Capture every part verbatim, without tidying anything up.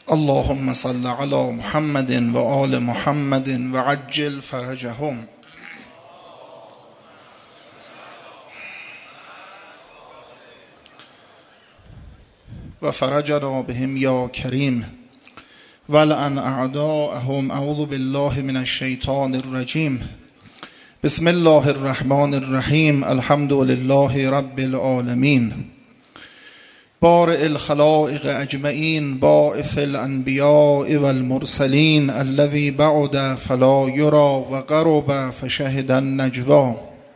اللهم صل على محمد و آل محمد و عجل فرجهم. و فرجنا بهم یا کریم ولعن اعداءهم. اعوذ بالله من الشیطان الرجیم. بسم الله الرحمن الرحیم. الحمد لله رب العالمین. بارئ الخلائق اجمعین، باعث الانبیاء والمرسلین، الذی بعد فلا یری و قرب فشهد النجوا.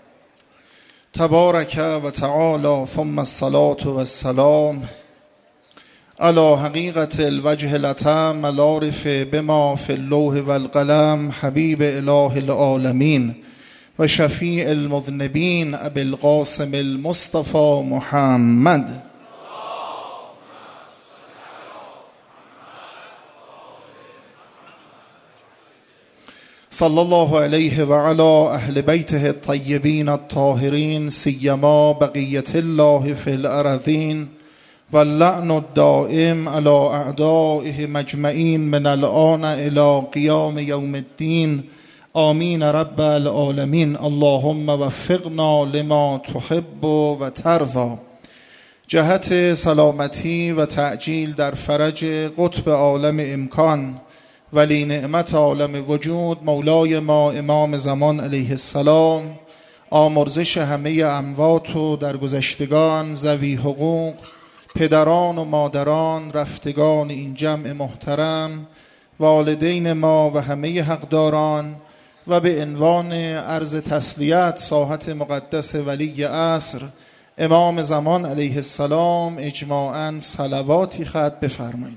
تبارک و تعالی ثم الصلاة والسلام علی حقیقت الوجه الاتم العارف بما فی اللوح والقلم، حبیب اله العالمین و شفیع المذنبین، ابی القاسم المصطفى محمد. صلی الله علیه و علی اهل بیته الطیبین الطاهرین، سیما بقیت الله فی الارضین، واللعن الدائم علی اعدائه مجمعین من الآن الی قیام یوم الدین. آمین رب العالمین. اللهم وفقنا لما تحب و ترضا. جهت سلامتی و تعجیل در فرج قطب عالم امکان، ولی نعمت عالم وجود، مولای ما امام زمان علیه السلام، آمرزش همه اموات و درگذشتگان، ذوی حقوق، پدران و مادران، رفتگان این جمع محترم، والدین ما و همه حقداران، و به عنوان عرض تسلیت ساحت مقدس ولی عصر امام زمان علیه السلام اجماعاً صلواتی ختم بفرمایید.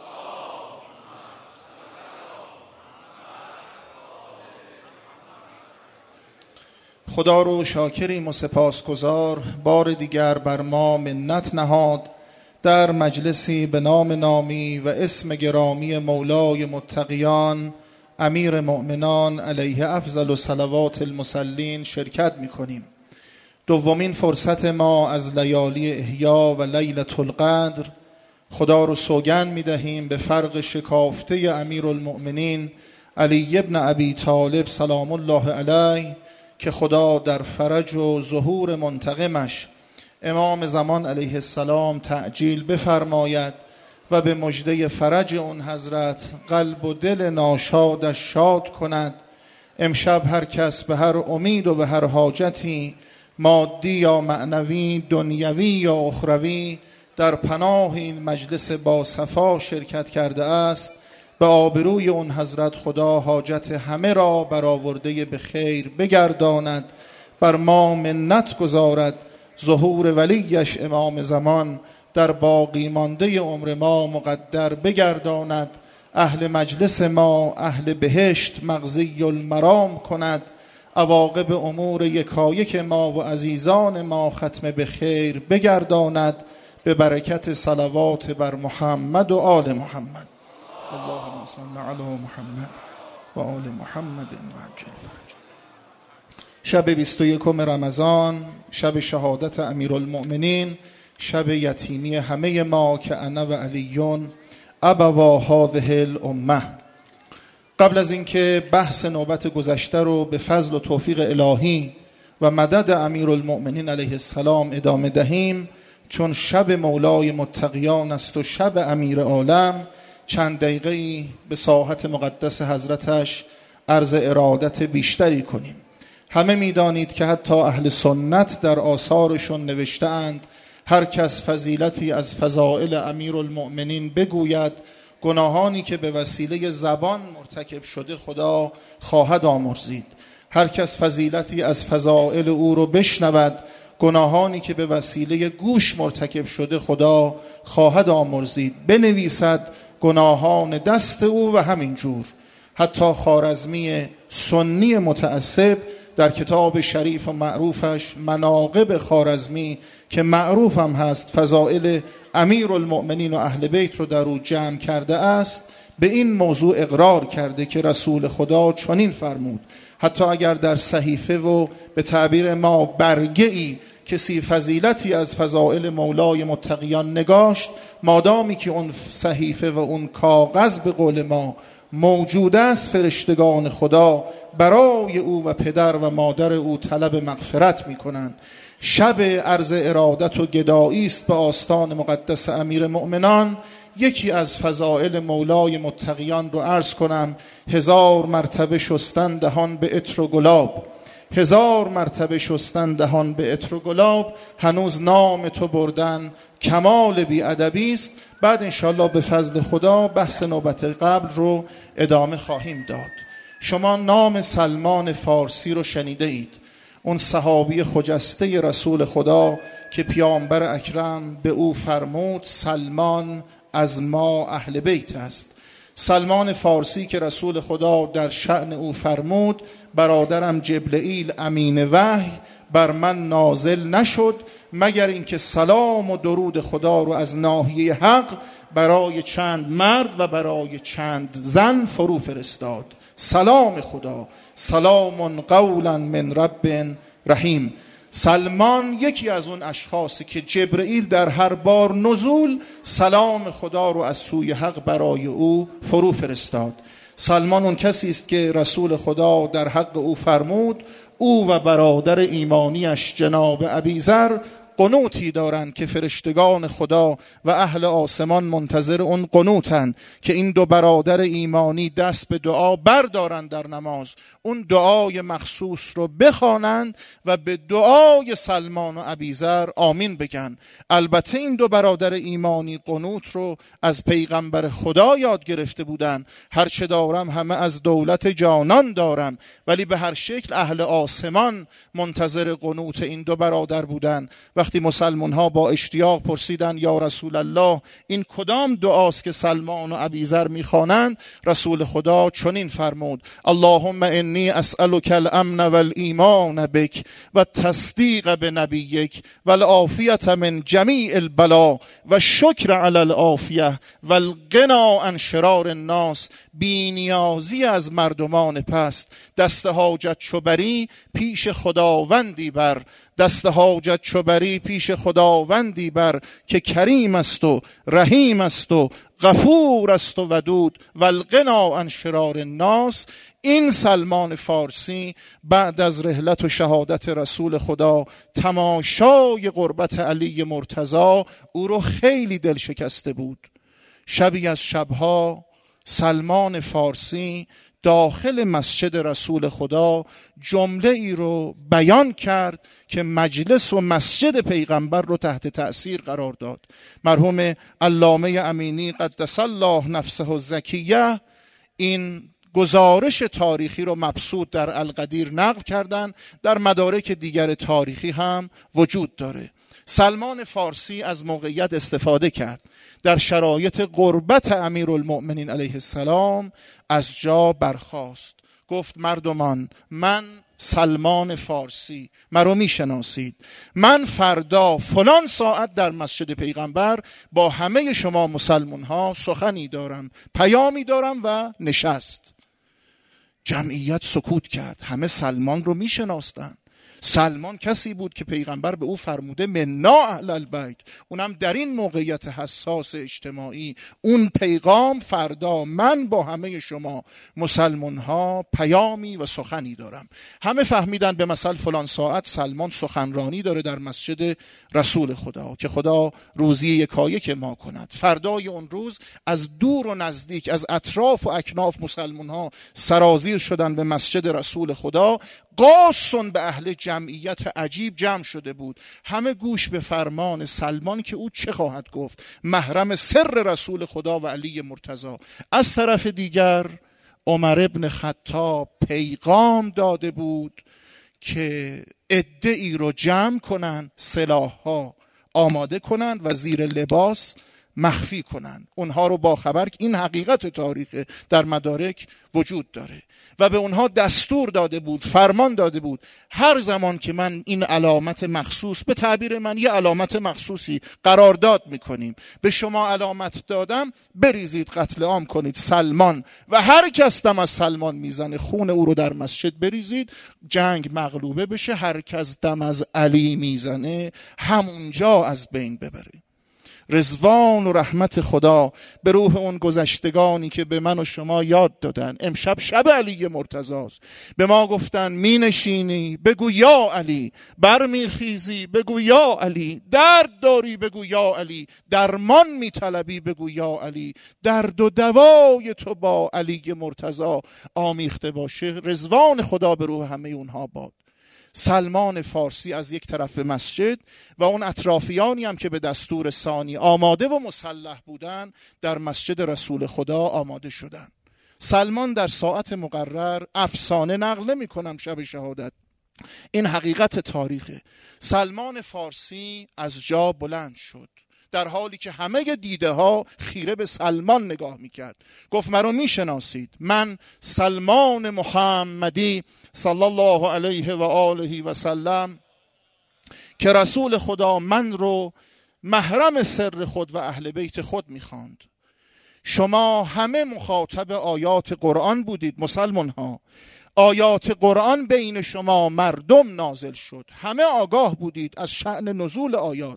خدا رو شاکریم و سپاسگزار، بار دیگر بر ما منت نهاد در مجلسی به نام نامی و اسم گرامی مولای متقیان امیر مؤمنان علیه افضل و صلوات المصلین شرکت می کنیم. دومین فرصت ما از لیالی احیا و لیلة القدر. خدا رو سوگند می دهیم به فرق شکافته امیر المؤمنین علی ابن ابی طالب سلام الله علیه که خدا در فرج و ظهور منتقمش امام زمان علیه السلام تعجیل بفرماید و به مژده فرج اون حضرت قلب و دل ناشادش شاد کند. امشب هر کس به هر امید و به هر حاجتی مادی یا معنوی، دنیوی یا اخروی در پناه این مجلس با صفا شرکت کرده است، به آبروی اون حضرت خدا حاجت همه را برآورده به خیر بگرداند، بر ما منت گذارد، ظهور ولیش امام زمان در باقی مانده عمر ما مقدر بگرداند، اهل مجلس ما اهل بهشت مغزی المرام کند، عواقب امور یکایک ما و عزیزان ما ختم به خیر بگرداند، به برکت صلوات بر محمد و آل محمد. اللهم صل علی محمد و آل محمد و عجل فرج. شب بیست و یکم رمضان، شب شهادت امیرالمؤمنین، شب یتیمی همه ما که انا و علیون ابوا هذه الامه. قبل از اینکه بحث نوبت گذشته رو به فضل و توفیق الهی و مدد امیرالمؤمنین علیه السلام ادامه دهیم، چون شب مولای متقیان است و شب امیر عالم، چند دقیقه‌ای به ساحت مقدس حضرتش عرض ارادت بیشتری کنیم. همه می‌دانید که حتی اهل سنت در آثارشون نوشته اند هر کس فضیلتی از فضائل امیرالمؤمنین بگوید، گناهانی که به وسیله زبان مرتکب شده خدا خواهد آمرزید. هر کس فضیلتی از فضائل او رو بشنود، گناهانی که به وسیله گوش مرتکب شده خدا خواهد آمرزید. بنویسد گناهان دست او و همین جور. حتی خوارزمی سنی متعصب در کتاب شریف و معروفش مناقب خوارزمی که معروف هم هست، فضائل امیرالمؤمنین و اهل بیت رو در او جمع کرده است، به این موضوع اقرار کرده که رسول خدا چنین فرمود. حتی اگر در صحیفه و به تعبیر ما برگه‌ای کسی فضیلتی از فضائل مولای متقیان نگاشت، مادامی که اون صحیفه و اون کاغذ به قول ما موجود است، فرشتگان خدا برای او و پدر و مادر او طلب مغفرت می کنند. شب عرض ارادت و گدایی است به آستان مقدس امیر مؤمنان. یکی از فضائل مولای متقیان رو عرض کنم: هزار مرتبه شستن دهان به عطر و گلاب. هزار مرتبه شستن دهان به عطر و گلاب. هنوز نام تو بردن کمال بی‌ادبی است. بعد انشالله به فضل خدا بحث نوبت قبل رو ادامه خواهیم داد. شما نام سلمان فارسی رو شنیده اید، اون صحابی خجسته رسول خدا که پیامبر اکرم به او فرمود سلمان از ما اهل بیت است. سلمان فارسی که رسول خدا در شأن او فرمود برادرم جبرئیل امین وحی بر من نازل نشد مگر اینکه سلام و درود خدا رو از ناحیه حق برای چند مرد و برای چند زن فرو فرستاد. سلام خدا، سلام قولا من رب رحیم. سلمان یکی از اون اشخاصی که جبرئیل در هر بار نزول سلام خدا رو از سوی حق برای او فرو فرستاد. سلمان اون کسی است که رسول خدا در حق او فرمود او و برادر ایمانیش جناب ابیذر قنوتی دارند که فرشتگان خدا و اهل آسمان منتظر اون قنوتن که این دو برادر ایمانی دست به دعا بردارند در نماز، اون دعای مخصوص رو بخوانند و به دعای سلمان و ابیذر آمین بگن. البته این دو برادر ایمانی قنوت رو از پیغمبر خدا یاد گرفته بودن: هرچه دارم همه از دولت جانان دارم. ولی به هر شکل اهل آسمان منتظر قنوت این دو برادر بودن. وقتی مسلمان ها با اشتیاق پرسیدن یا رسول الله این کدام دعاست که سلمان و ابیذر میخوانند، رسول خدا چنین فرمود: اللهم انی اسألک الامن والایمان بک و تصدیق بنبیک والعافیت من جمیع البلا و شکر علی العافیه والغنا عن شرار الناس. بی‌نیازی از مردمان پست، دست حاجت چوبری پیش خداوندی بر، دست حاجت چوبری پیش خداوندی بر که کریم است و رحیم است و غفور است و ودود والغنا عن شرار الناس. این سلمان فارسی بعد از رحلت و شهادت رسول خدا تماشای قربت علی مرتضی او رو خیلی دل شکسته بود. شبی از شبها سلمان فارسی داخل مسجد رسول خدا جمله ای رو بیان کرد که مجلس و مسجد پیغمبر رو تحت تأثیر قرار داد. مرحوم علامه امینی قدس الله نفسه الزکیه این گزارش تاریخی رو مبسوط در القدیر نقل کردن، در مدارک دیگر تاریخی هم وجود داره. سلمان فارسی از موقعیت استفاده کرد، در شرایط غربت امیرالمؤمنین علیه السلام از جا برخاست، گفت مردمان من سلمان فارسی، مرا میشناسید، من فردا فلان ساعت در مسجد پیغمبر با همه شما مسلمان ها سخنی دارم، پیامی دارم و نشست. جمعیت سکوت کرد، همه سلمان رو میشناستن. سلمان کسی بود که پیغمبر به او فرموده منا اهل البیت، اونم در این موقعیت حساس اجتماعی. اون پیغام فردا من با همه شما مسلمان ها پیامی و سخنی دارم. همه فهمیدن به مثل فلان ساعت سلمان سخنرانی داره در مسجد رسول خدا که خدا روزی یکایک ما کند. فردای اون روز از دور و نزدیک، از اطراف و اکناف مسلمان ها سرازیر شدن به مسجد رسول خدا. قاسون به اهل جمعیت عجیب جمع شده بود، همه گوش به فرمان سلمان که او چه خواهد گفت، محرم سر رسول خدا و علی مرتضی. از طرف دیگر عمر ابن خطاب پیغام داده بود که عده‌ای رو جمع کنن، سلاح‌ها آماده کنند و زیر لباس مخفی کنن، اونها رو باخبر. این حقیقت تاریخ در مدارک وجود داره و به اونها دستور داده بود، فرمان داده بود هر زمان که من این علامت مخصوص، به تعبیر من یه علامت مخصوصی قرارداد میکنیم، به شما علامت دادم، بریزید قتل عام کنید سلمان و هر کس دم از سلمان میزنه خون او رو در مسجد بریزید، جنگ مغلوبه بشه. هر کس دم از علی میزنه همونجا از بین ببره. رضوان و رحمت خدا به روح اون گذشتگانی که به من و شما یاد دادن. امشب شب علی مرتضاست، به ما گفتن می نشینی بگو یا علی، بر می خیزی بگو یا علی، درد داری بگو یا علی، درمان می طلبی بگو یا علی، درد و دوای تو با علی مرتضا آمیخته باشه. رضوان خدا به روح همه اونها باد. سلمان فارسی از یک طرف مسجد و اون اطرافیانی هم که به دستور ثانی آماده و مسلح بودن در مسجد رسول خدا آماده شدن. سلمان در ساعت مقرر، افسانه نقل نمی کنم شب شهادت، این حقیقت تاریخه، سلمان فارسی از جا بلند شد در حالی که همه دیده ها خیره به سلمان نگاه میکرد. گفت مرا میشناسید، من سلمان محمدی صلی الله علیه و آله و سلم که رسول خدا من رو محرم سر خود و اهل بیت خود میخواند. شما همه مخاطب آیات قرآن بودید مسلمان ها، آیات قرآن بین شما مردم نازل شد، همه آگاه بودید از شأن نزول آیات.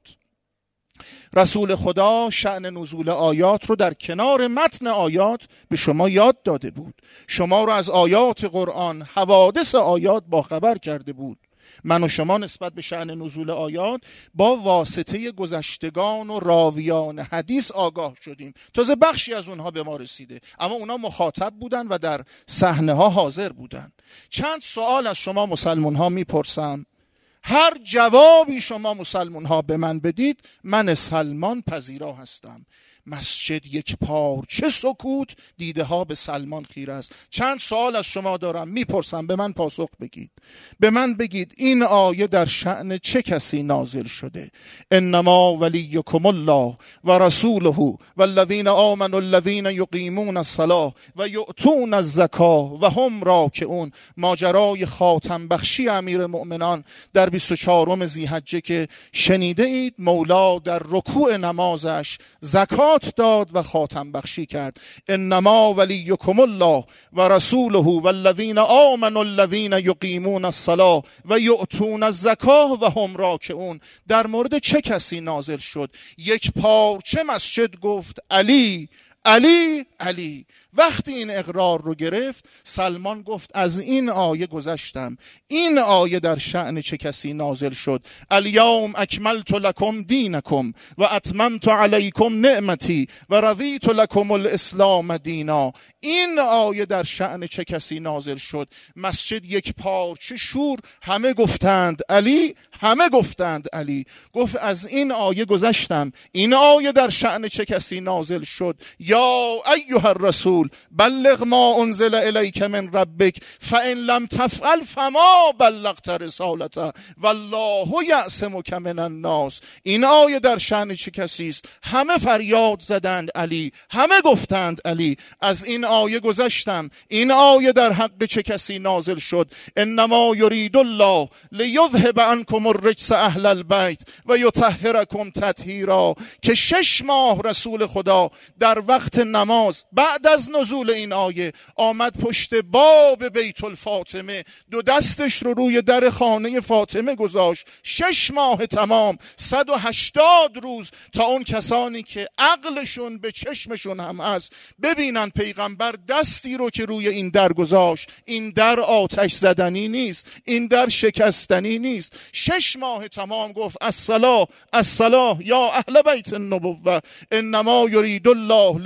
رسول خدا شأن نزول آیات رو در کنار متن آیات به شما یاد داده بود، شما رو از آیات قرآن، حوادث آیات باخبر کرده بود. من و شما نسبت به شأن نزول آیات با واسطه گذشتگان و راویان حدیث آگاه شدیم، تازه بخشی از اونها به ما رسیده، اما اونها مخاطب بودن و در صحنه ها حاضر بودن. چند سوال از شما مسلمان ها میپرسم، هر جوابی شما مسلمان ها به من بدید من سلمان پذیرا هستم. مسجد یک پارچه سکوت، دیده ها به سلمان خیره است. چند سوال از شما دارم میپرسم، به من پاسخ بگید. به من بگید این آیه در شأن چه کسی نازل شده؟ انما ولیکم الله و رسوله والذین آمنوا الذین یقیمون الصلاة و یؤتون الزکاة و هم راکعون. ماجرای خاتم بخشی امیر مؤمنان در بیست و چهارم ذی‌حجه که شنیده اید، مولا در رکوع نمازش زکات داد و خاتم بخشی کرد. انما ولیکم الله و رسوله والذین آمنوا الذین یقیمون الصلاة و یؤتون الزکاة و هم راکعون. در مورد چه کسی نازل شد؟ یک پارچه مسجد گفت علی علی علی. وقتی این اقرار رو گرفت، سلمان گفت از این آیه گذشتم. این آیه در شأن چه کسی نازل شد؟ الیوم اکملت لکم دینکم و اتممت علیکم نعمتی و رضیت لکم الاسلام دینا. این آیه در شأن چه کسی نازل شد؟ مسجد یک پارچه شور، همه گفتند علی، همه گفتند علی. گفت از این آیه گذشتم. این آیه در شأن چه کسی نازل شد؟ یا ایها الرسول بلغ ما انزل الیک من ربک فان لم تفعل فما بلغت رسالته والله یعصمک من الناس. این آیه در شأن چه کسی است؟ همه فریاد زدند علی، همه گفتند علی. از این آیه گذشتم. این آیه در حق چه کسی نازل شد؟ انما یرید الله لیذهب عنکم الرجس اهل البیت و یطهرکم تطهیرا. که شش ماه رسول خدا در وقت نماز بعد از نزول این آیه آمد پشت باب بیت الفاطمه، دو دستش رو روی در خانه فاطمه گذاشت، شش ماه تمام، صد و هشتاد روز، تا اون کسانی که عقلشون به چشمشون هم هست ببینن پیغمبر دستی رو که روی این در گذاشت، این در آتش زدنی نیست، این در شکستنی نیست. شش ماه تمام گفت الصلاة الصلاة یا اهل بیت النبوة انما یرید الله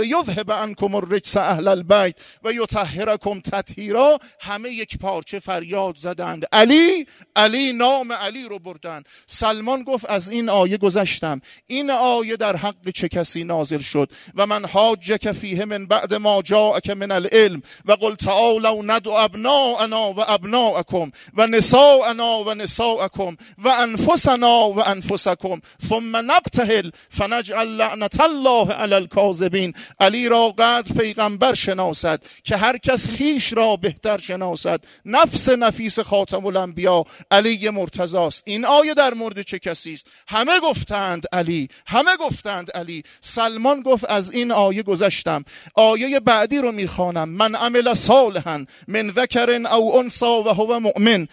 لیذهب عنکم الرجس اهل البیت و یطهرکم تطهیرا، همه یک پارچه فریاد زدند علی علی، نام علی رو بردن. سلمان گفت از این آیه گذشتم. این آیه در حق چه کسی نازل شد؟ و من حاجک فیه من بعد ما جاءک من العلم و قل تعالوا ندعو ابناءنا و ابناءکم و نساءنا و نساءکم و انفسنا و انفسکم ثم نبتهل فنجعل لعنت الله علی الکاذبین. علی را قدر پیغمبر شناسد که هر کس خیش را بهتر شناسد. نفس نفیس خاتم الانبیا علی مرتضی است. این آیه در مورد چه کسی است؟ همه گفتند علی، همه گفتند علی. سلمان گفت از این آیه گذشتم. آیه بعدی رو میخوانم: من عمل صالحا من ذکر او انثی و هو مؤمن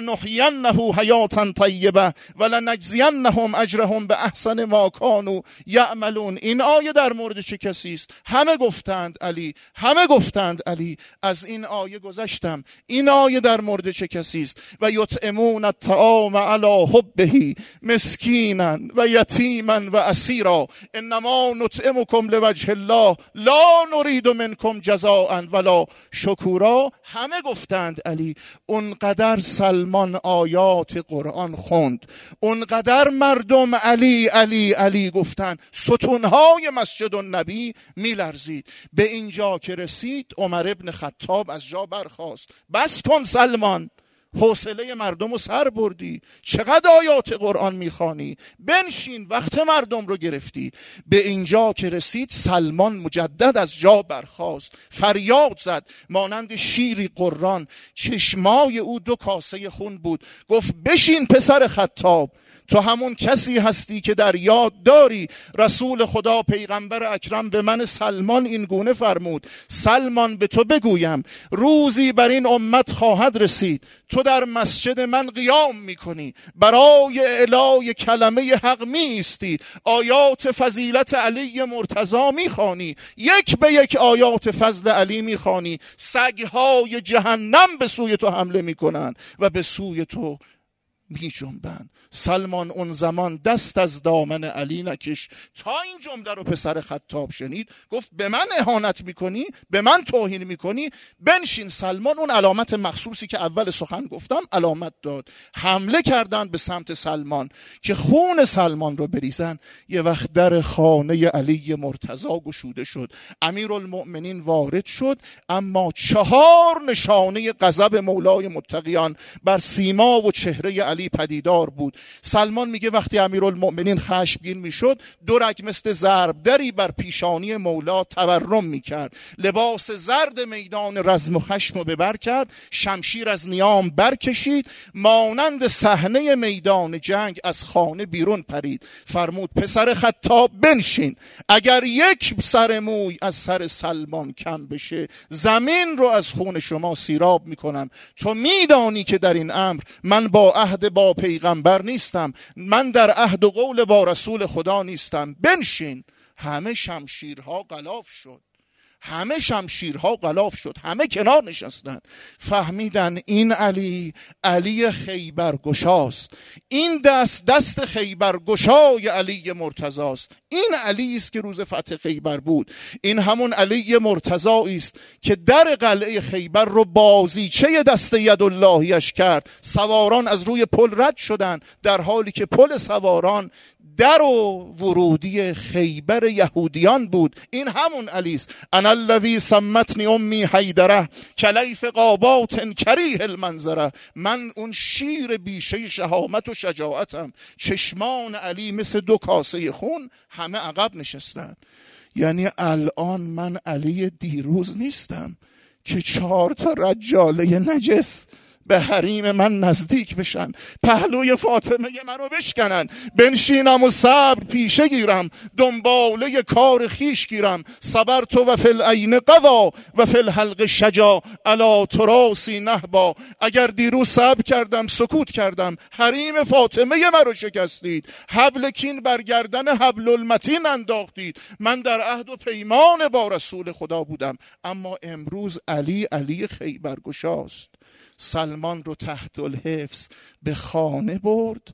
فلنحینه حیاتا طیبه ولنجزینهم اجرهم به احسن ما کانوا یعملون. این آیه در مورد چه کسی است؟ همه گفتند علی، همه گفتند علی. از این آیه گذشتم. این آیه در مورد چه کسی است؟ و یطعمون الطعام علی حبه مسکینا و یتیما و اسیرا انما نطعمکم لوجه الله لا نرید منکم جزاء ولا شکورا. همه گفتند علی. اونقدر سلمان آیات قرآن خوند، اونقدر مردم علی علی علی گفتند، ستونهای مسجد النبی میلرزید. به اینجا که رسید عمر ابن خطاب از جا برخاست: بس کن سلمان، حوصله مردم رو سر بردی، چقدر آیات قرآن میخوانی، بنشین، وقت مردم رو گرفتی. به اینجا که رسید سلمان مجدد از جا برخاست، فریاد زد مانند شیری قران. چشمای او دو کاسه خون بود. گفت بشین پسر خطاب، تو همون کسی هستی که در یاد داری رسول خدا پیغمبر اکرم به من سلمان این گونه فرمود: سلمان به تو بگویم روزی بر این امت خواهد رسید تو در مسجد من قیام میکنی، برای اعلای کلمه حق میستی، آیات فضیلت علی مرتضی میخوانی، یک به یک آیات فضل علی میخوانی، سگهای جهنم به سوی تو حمله میکنن و به سوی تو می جنبن. سلمان اون زمان دست از دامن علی نکش. تا این جمله رو پسر خطاب شنید گفت به من اهانت میکنی؟ به من توهین میکنی؟ بنشین. سلمان اون علامت مخصوصی که اول سخن گفتم علامت داد. حمله کردن به سمت سلمان که خون سلمان رو بریزن. یه وقت در خانه علی مرتضی گشوده شد. امیرالمؤمنین وارد شد، اما چهار نشانه غضب مولای متقیان بر سیما و چهره علی پدیدار بود. سلمان میگه وقتی امیرالمؤمنین خشمگین میشد، دو رگ مثل ضرب دری بر پیشانی مولا تورم میکرد. لباس زرد میدان رزم و خشم رو به بر کرد، شمشیر از نیام برکشید، مانند صحنه میدان جنگ از خانه بیرون پرید. فرمود پسر خطاب بنشین، اگر یک سر موی از سر سلمان کم بشه زمین رو از خون شما سیراب میکنم. تو میدانی که در این امر من با عهد با پیغمبر نیستم، من در عهد و قول با رسول خدا نیستم. بنشین. همه شمشیرها غلاف شد، همه شمشیرها غلاف شد، همه کنار نشستن. فهمیدن این علی علی خیبرگشاست، این دست دست خیبرگشای علی مرتضی است. این علی است که روز فتح خیبر بود. این همون علی مرتضی است که در قلعه خیبر رو بازیچه دست یداللهیش کرد. سواران از روی پل رد شدن در حالی که پل سواران در و ورودی خیبر یهودیان بود. این همون علی است. انا الذی سمتنی امی حیدره کلیف قابات کریه المنظره. من اون شیر بیشه شهامت و شجاعتم. چشمان علی مثل دو کاسه خون. همه عقب نشستن. یعنی الان من علی دیروز نیستم که چهار تا رجاله نجس به حریم من نزدیک بشن، پهلوی فاطمه من رو بشکنن. بنشینم و صبر پیشه گیرم، دنباله کار خیش گیرم. صبرت و فی العین قضا و فی الحلق شجا الا تراسی نهبا. اگر دیروز صبر کردم، سکوت کردم، حریم فاطمه من رو شکستید، حبل کین برگردن حبل المتین انداختید. من در عهد و پیمان با رسول خدا بودم، اما امروز علی علی خیبرگشاست. سلمان رو تحت الحفظ به خانه برد.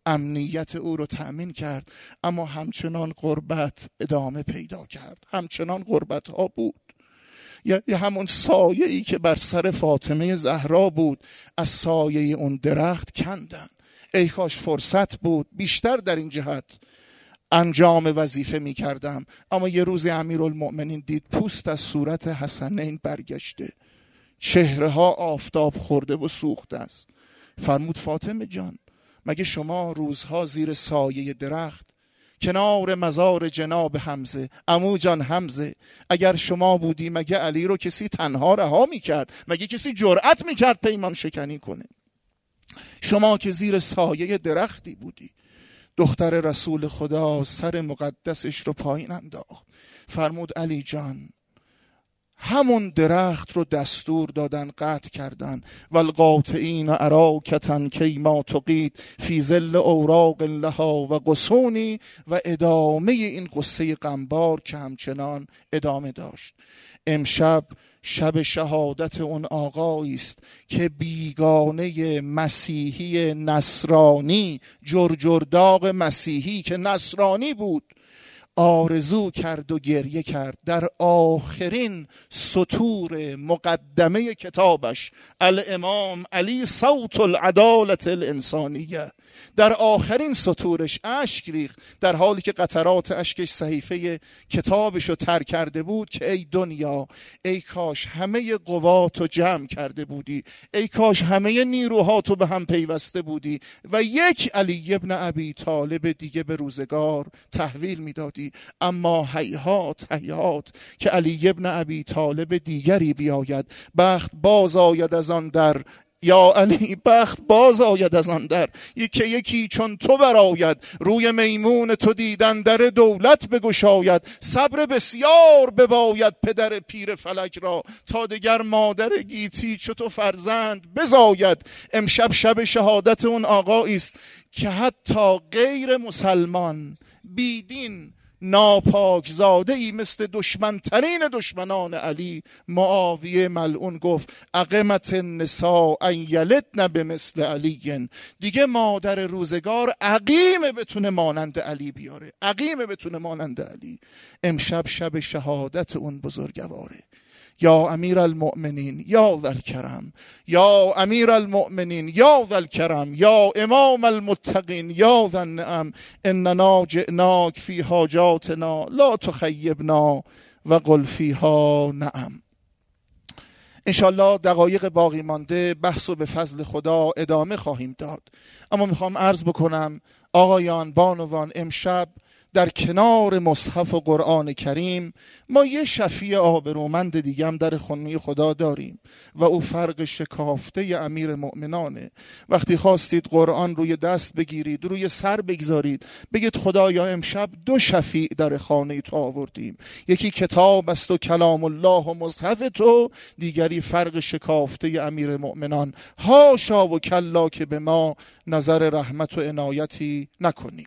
امنیت او رو تأمین کرد، اما همچنان غربت ادامه پیدا کرد. همچنان غربت ها بود. یعنی همون سایه ای که بر سر فاطمه زهرا بود، از سایه اون درخت کندن. ای کاش فرصت بود بیشتر در این جهت انجام وظیفه می کردم. اما یه روز امیرالمؤمنین دید پوست از صورت حسنین برگشته، چهره ها آفتاب خورده و سوخته است. فرمود فاطمه جان، مگه شما روزها زیر سایه درخت کنار مزار جناب حمزه، عمو جان حمزه، اگر شما بودی مگه علی رو کسی تنها رها میکرد؟ مگه کسی جرأت میکرد پیمان شکنی کنه؟ شما که زیر سایه درختی بودی. دختر رسول خدا سر مقدسش رو پایین انداخت، فرمود علی جان، همون درخت رو دستور دادن قطع کردن. والقاطعین اراکتن کی ما تقید فی ظل اوراق لها و قصونی، و ادامه این قصه غمبار که همچنان ادامه داشت. امشب شب شهادت اون آقایی است که بیگانه مسیحی نصرانی، جرجرداغ مسیحی که نصرانی بود، آرزو کرد و گریه کرد در آخرین سطور مقدمه کتابش الامام علی صوت العدالت الانسانیه، در آخرین سطورش اشک ریخت، در حالی که قطرات اشکش صحیفه کتابش رو تر کرده بود که ای دنیا، ای کاش همه قواتو جمع کرده بودی، ای کاش همه نیروهاتو به هم پیوسته بودی و یک علی ابن ابی طالب دیگه به روزگار تحویل میدادی. اما هیهات هیهات که علی ابن ابی طالب دیگری بیاید، بخت باز آید از آن در، یا علی بخت باز آید از آن در، یکی یکی چون تو براید، روی میمون تو دیدن در دولت بگشاید. صبر بسیار بباید پدر پیر فلک را، تا دگر مادر گیتی چو تو فرزند بزاید. امشب شب شهادت اون آقایی است که حتی غیر مسلمان، بیدین، ناپاک زاده ای مثل دشمنترین دشمنان علی معاویه ملعون گفت اقمت النساء ان یلدن بمثل علی، دیگه مادر روزگار عقیمه بتونه مانند علی بیاره، عقیمه بتونه مانند علی. امشب شب شهادت اون بزرگواره. یا امیر المؤمنین یا ذا الکرم، یا امیر المؤمنین یا ذا الکرم، یا امام المتقین یا ذا النعم، اننا جئناک فی حاجاتنا لا تخیبنا و قل فیها نعم. انشالله دقایق باقی مانده بحث و به فضل خدا ادامه خواهیم داد، اما میخوام عرض بکنم آقایان بانوان، امشب در کنار مصحف و قرآن کریم ما یه شفیع آبرومند دیگه هم در خونه خدا داریم و او فرق شکافته امیر مؤمنانه. وقتی خواستید قرآن روی دست بگیرید، روی سر بگذارید، بگید خدایا امشب دو شفیع در خانه تو آوردیم، یکی کتاب است و کلام الله و مصحف تو، دیگری فرق شکافته امیر مؤمنان. هاشا و کلا که به ما نظر رحمت و عنایتی نکنی.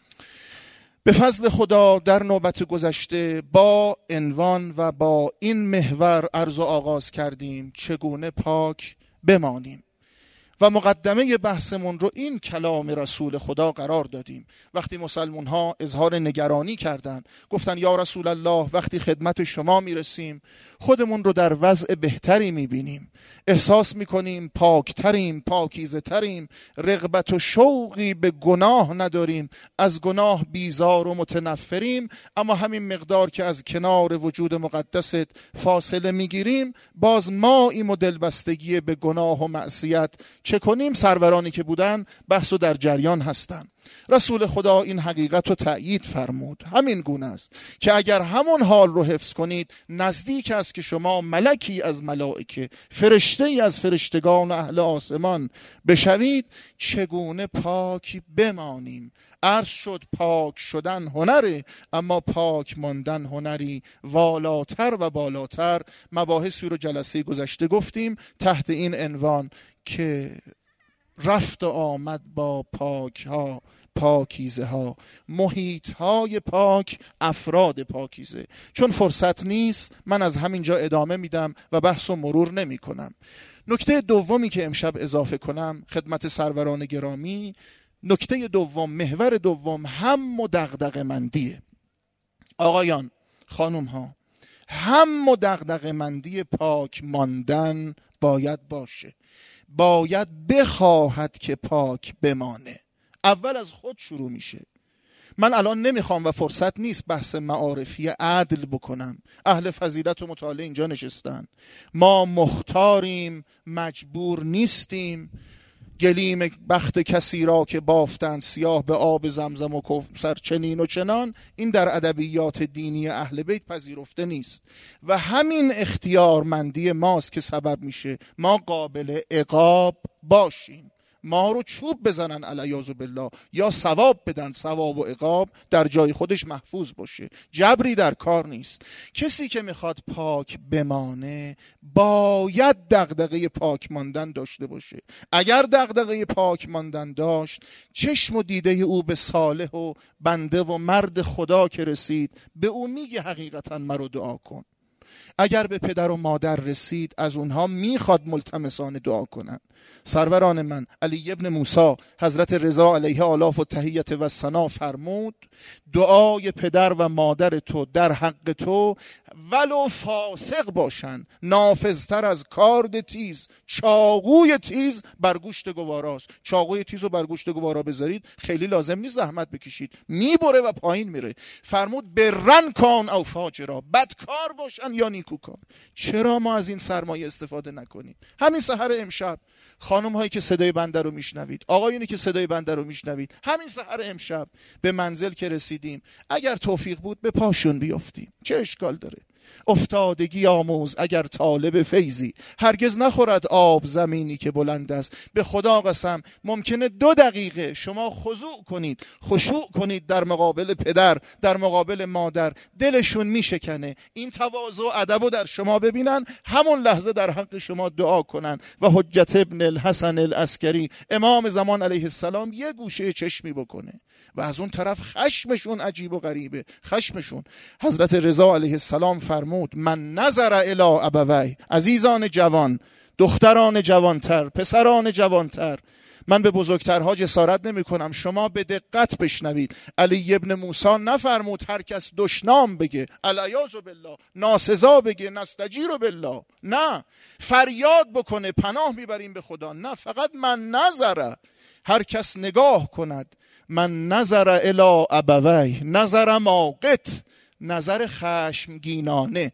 به فضل خدا در نوبت گذشته با عنوان و با این محور عرض و آغاز کردیم چگونه پاک بمانیم و مقدمه بحثمون رو این کلام رسول خدا قرار دادیم. وقتی مسلمون ها اظهار نگرانی کردن، گفتن یا رسول الله وقتی خدمت شما میرسیم خودمون رو در وضع بهتری میبینیم، احساس میکنیم پاکتریم، پاکیزه تریم، رغبت و شوقی به گناه نداریم، از گناه بیزار و متنفریم، اما همین مقدار که از کنار وجود مقدست فاصله میگیریم باز ما این مدل بستگی به گناه و معصیت چه کنیم؟ سرورانی که بودن بحث و در جریان هستن. رسول خدا این حقیقت رو تأیید فرمود، همین گونه است که اگر همون حال رو حفظ کنید نزدیک است که شما ملکی از ملائکه، فرشته‌ای از فرشتگان اهل آسمان بشوید. چگونه پاک بمانیم؟ عرض شد پاک شدن هنره، اما پاک ماندن هنری والاتر و بالاتر. مباحثی رو جلسه گذشته گفتیم تحت این عنوان که رفت و آمد با پاک ها، پاکیزه ها، محیط های پاک، افراد پاکیزه. چون فرصت نیست من از همینجا ادامه میدم و بحث و مرور نمی کنم. نکته دومی که امشب اضافه کنم خدمت سروران گرامی، نکته دوم، محور دوم، هم و دغدغه مندیه. آقایان، خانوم ها، هم و دغدغه مندی پاک ماندن باید باشه. باید بخواهد که پاک بمانه. اول از خود شروع میشه. من الان نمیخوام و فرصت نیست بحث معارفی عدل بکنم. اهل فضیلت و مطالعه اینجا نشستن. ما مختاریم، مجبور نیستیم. گلیم بخت کسی را که بافتند سیاه به آب زمزم و کوثر چنین و چنان، این در ادبیات دینی اهل بیت پذیرفته نیست و همین اختیارمندی ماست که سبب میشه ما قابل عقاب باشیم. ما رو چوب بزنن علیاذ بالله یا ثواب بدن، ثواب و عقاب در جای خودش محفوظ باشه، جبری در کار نیست. کسی که میخواد پاک بمانه باید دغدغه پاک ماندن داشته باشه. اگر دغدغه پاک ماندن داشت، چشم و دیده او به صالح و بنده و مرد خدا که رسید به او میگه حقیقتا مرا دعا کن. اگر به پدر و مادر رسید، از اونها میخواد ملتمسانه دعا کنن. سروران من علی ابن موسی حضرت رضا علیه آلاف و تحیت و ثنا فرمود دعای پدر و مادر تو در حق تو ولو فاسق باشن نافذتر از کارد تیز، چاقوی تیز بر گوشت گواراست. چاقوی تیز رو بر گوشت گوارا بذارید خیلی لازم نیست زحمت بکشید، میبره و پایین میره. فرمود برن کان او فاجرا، بدکار باشن یا نیکوکار. چرا ما از این سرمایه استفاده نکنیم؟ همین سحر امشب خانم هایی که صدای بنده رو میشنوید، آقایونی که صدای بنده رو میشنوید، همین سحر امشب به منزل که رسیدیم، اگر توفیق بود به پاشون بیافتیم. چه اشکال داره؟ افتادگی آموز اگر طالب فیضی، هرگز نخورد آب زمینی که بلند است. به خدا قسم ممکنه دو دقیقه شما خضوع کنید، خشوع کنید در مقابل پدر، در مقابل مادر، دلشون میشکنه. این تواضع و ادب در شما ببینن، همون لحظه در حق شما دعا کنن. و حجت ابن الحسن العسکری امام زمان علیه السلام یه گوشه چشمی بکنه و از اون طرف خشمشون عجیب و غریبه. خشمشون حضرت رضا علیه السلام فرمود من نظر الی ابوی، عزیزان جوان، دختران جوانتر، پسران جوانتر، من به بزرگترها جسارت نمی کنم، شما به دقت بشنوید. علی ابن موسی نفرمود هر کس دشنام بگه، علیاذ بالله، ناسزا بگه، نستجیر بالله، نه، فریاد بکنه پناه میبریم به خدا، نه، فقط من نظر، هر کس نگاه کند. من نظر الی ابوی، نظر ماقت، نظر خشمگینانه.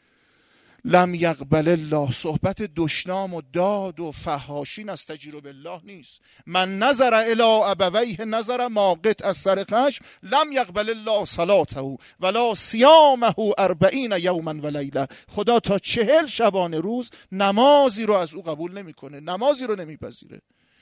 لم یقبل الله، صحبت دشنام و داد و فحاشی نستجیر بالله نیست. من نظر الی ابویه نظر ماقت، از سر خشم لم یقبل الله صلاته ولا صیامه اربعین یوما و لیله. خدا تا چهل شبانه روز نمازی رو از او قبول نمیکنه، نمازی رو نمیپذیره.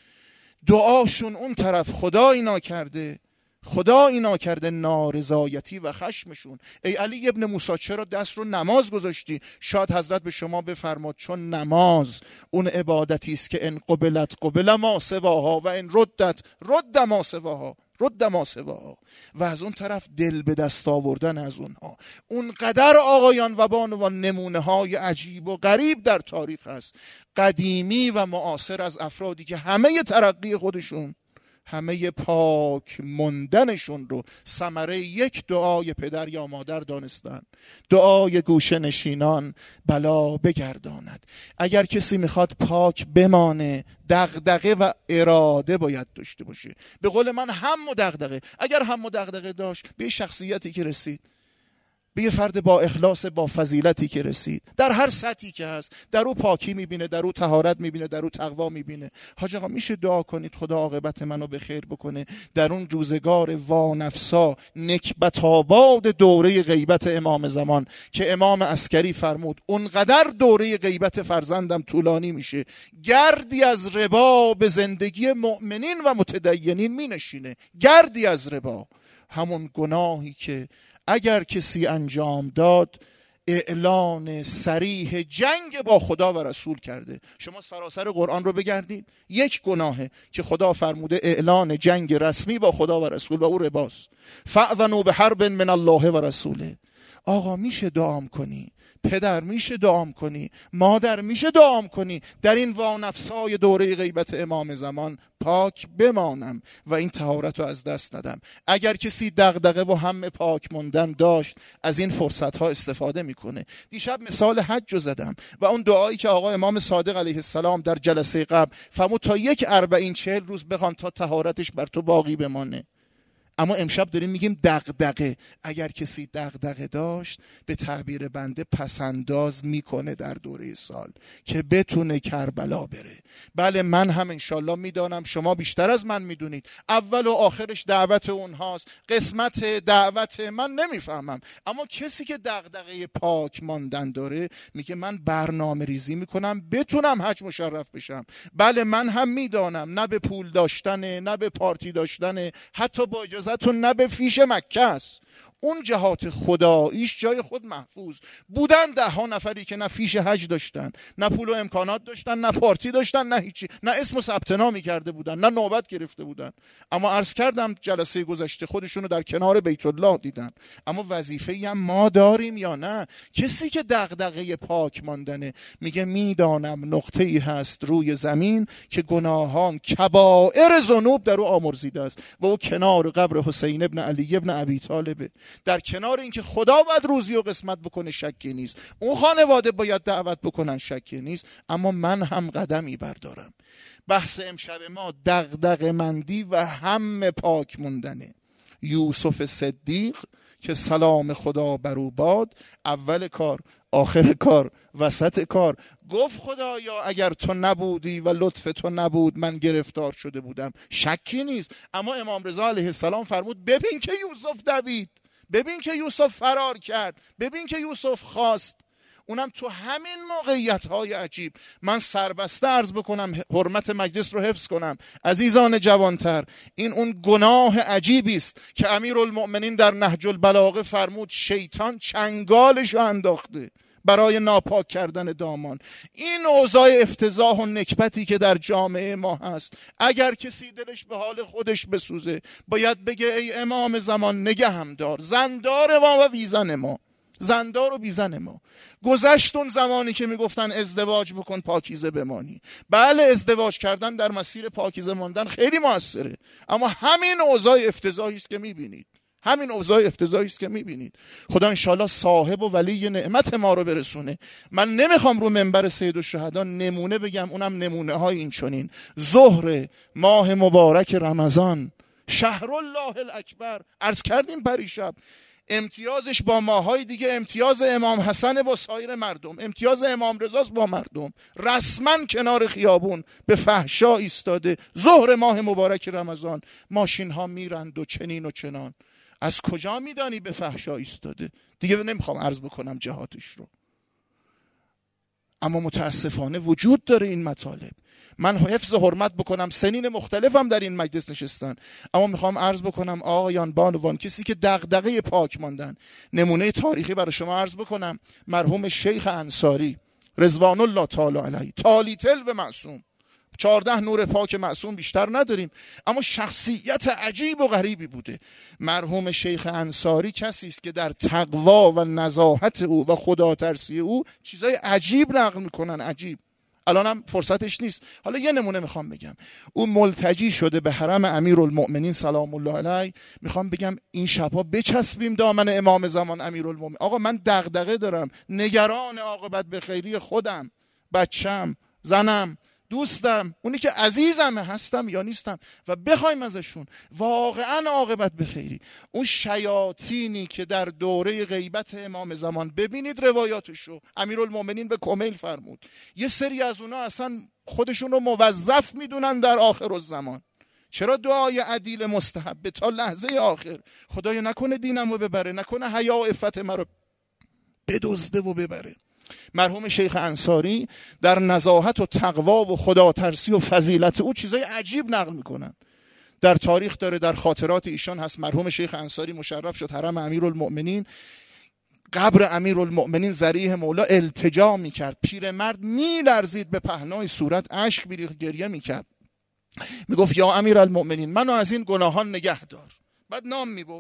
دعاشون اون طرف خدا اینا کرده، خدا اینا کرده نارضایتی و خشمشون. ای علی ابن موسی چرا دست رو نماز گذاشتی؟ شاید حضرت به شما بفرماد چون نماز اون عبادتی است که ان قبلت قبل ما سواها و ان ردت رد ما سواها، رد ما سواها. و از اون طرف دل به دست آوردن از اونها. اونقدر آقایان و بانوان نمونه های عجیب و غریب در تاریخ هست، قدیمی و معاصر، از افرادی که همه ترقی خودشون، همه پاک مندنشون رو ثمره یک دعای پدر یا مادر دانستن. دعای گوشه نشینان بلا بگرداند. اگر کسی میخواد پاک بمانه، دغدغه و اراده باید داشته باشه. به قول من هم و دغدغه. اگر هم و دغدغه داشت، به شخصیتی که رسید، به یه فرد با اخلاص، با فضیلتی که رسید، در هر سطحی که هست، در او پاکی میبینه، در او طهارت میبینه، در او تقوا میبینه. حاج آقا میشه دعا کنید خدا عاقبت منو به خیر بکنه؟ در اون روزگار وانفسا نکبت آباد دوره غیبت امام زمان که امام عسکری فرمود اونقدر دوره غیبت فرزندم طولانی میشه، گردی از ربا به زندگی مؤمنین و متدینین مینشینه. گردی از ربا، همون گناهی که اگر کسی انجام داد اعلان صریح جنگ با خدا و رسول کرده. شما سراسر قرآن رو بگردید، یک گناهه که خدا فرموده اعلان جنگ رسمی با خدا و رسول، و او رباست. فاذنوا بحرب من الله و رسوله. آقا میشه دعام کنی؟ پدر میشه دعام کنی؟ مادر میشه دعام کنی در این وانفسای دوره غیبت امام زمان پاک بمانم و این طهارت رو از دست ندم؟ اگر کسی دغدغه و هم پاک موندن داشت از این فرصت ها استفاده میکنه. دیشب مثال حج رو زدم و اون دعایی که آقا امام صادق علیه السلام در جلسه قبل فرمود تا یک اربعین چهل روز بخوان تا طهارتش بر تو باقی بمانه. اما امشب داریم میگیم دغدغه. اگر کسی دغدغه داشت به تعبیر بنده پسنداز میکنه در دوره سال که بتونه کربلا بره. بله من هم انشالله میدانم، شما بیشتر از من میدونید، اول و آخرش دعوت اونهاست، قسمت دعوت من نمیفهمم. اما کسی که دغدغه پاک ماندن داره میگه من برنامه ریزی میکنم بتونم حج مشرف بشم. بله من هم میدانم نه به پول داشتنه، نه به پارتی داشتنه، حتی با اجازهتون نه به فیش مکه است. اون جهات خداییش جای خود محفوظ. بودن ده ها نفری که نه فیش حج داشتن، نه پول و امکانات داشتن، نه پارتی داشتن، نه هیچی، نه اسم و ثبت نامی کرده بودن، نه نوبت گرفته بودن. اما عرض کردم جلسه گذشته خودشونو در کنار بیت الله دیدن. اما وظیفه‌ای هم ما داریم یا نه؟ کسی که دغدغه پاک ماندنه میگه میدانم نقطه‌ای هست روی زمین که گناهان کبائر ذنوب در او آمرزیده است و او کنار قبر حسین ابن علی ابن ابی طالب. در کنار اینکه خدا باید روزی و قسمت بکنه شکی نیست، اون خانواده باید دعوت بکنن شکی نیست، اما من هم قدمی بردارم. بحث امشب ما دغدغه مندی و هم پاک موندنه. یوسف صدیق که سلام خدا بر او باد، اول کار، آخر کار، وسط کار گفت خدایا اگر تو نبودی و لطف تو نبود من گرفتار شده بودم. شکی نیست. اما امام رضا علیه السلام فرمود ببین که یوسف دوید، ببین که یوسف فرار کرد، ببین که یوسف خواست. اونم تو همین موقعیت های عجیب. من سربسته عرض بکنم، حرمت مجلس رو حفظ کنم، عزیزان جوانتر، این اون گناه عجیبی است که امیرالمؤمنین در نهج البلاغه فرمود شیطان چنگالش رو انداخته برای ناپاک کردن دامان. این اوضاع افتضاح و نکبتی که در جامعه ما هست، اگر کسی دلش به حال خودش بسوزه باید بگه ای امام زمان نگهم دار، زندار ما و ویزن ما، زندار و بیزن ما. گذشت اون زمانی که میگفتن ازدواج بکن پاکیزه بمانی. بله ازدواج کردن در مسیر پاکیزه ماندن خیلی موثره، اما همین اوضاع افتضاحی است که میبینید، همین اوضاع افتضاحی است که میبینید. خدا انشالله صاحب و ولی نعمت ما رو برسونه. من نمیخوام رو منبر سید الشهدا نمونه بگم، اونم نمونه های این چنین. ظهر ماه مبارک رمضان، شهر الله الاکبر، عرض کردیم پریشب، امتیازش با ماهای دیگه امتیاز امام حسن با سایر مردم، امتیاز امام رضا با مردم. رسما کنار خیابون به فحشا ایستاده. ظهر ماه مبارک رمضان ماشین ها میرند و چنین و چنان. از کجا میدانی به فحشا ایستاده؟ دیگه نمیخوام عرض بکنم جهاتش رو، اما متاسفانه وجود داره این مطالب. من حفظ حرمت بکنم، سنین مختلفم در این مجلس نشستن، اما میخوام عرض بکنم آقایان بانوان، کسی که دغدغه پاک ماندن، نمونه تاریخی برای شما عرض بکنم. مرحوم شیخ انصاری رضوان الله تعالی علیه، تالی تل و معصوم، چهارده نور پاک معصوم بیشتر نداریم، اما شخصیت عجیب و غریبی بوده. مرحوم شیخ انصاری کسی است که در تقوا و نزاهت او و خدا ترسی او چیزای عجیب نقل میکنن. عجیب. الانم فرصتش نیست. حالا یه نمونه میخوام بگم. او ملتجی شده به حرم امیرالمؤمنین سلام الله علیه. میخوام بگم این شبها بچسبیم دامن امام زمان امیرالمؤمنین. آقا من دغدغه دارم، نگران عاقبت به خیری خودم، بچم، زنم، دوستم، اونی که عزیزمه، هستم یا نیستم، و بخوایم ازشون واقعا عاقبت به خیری. اون شیاطینی که در دوره غیبت امام زمان، ببینید روایاتشو، امیرالمؤمنین به کمیل فرمود یه سری از اونا اصلا خودشون رو موظف میدونن در آخر الزمان. چرا دعای عدیل مستحب تا لحظه آخر، خدایا نکنه دینم رو ببره، نکنه حیا و عفت مرا بدزده و ببره. مرحوم شیخ انصاری در نزاهت و تقوا و خدا ترسی و فضیلت او چیزای عجیب نقل میکنن. در تاریخ داره، در خاطرات ایشان هست. مرحوم شیخ انصاری مشرف شد حرم امیرالمؤمنین، قبر امیرالمؤمنین ضریح مولا التجا میکرد، پیرمرد میلرزید، به پهنای صورت اشک میریخت، گریه میکرد، میگفت یا امیرالمؤمنین منو از این گناهان نگه دار. بعد نام میبرد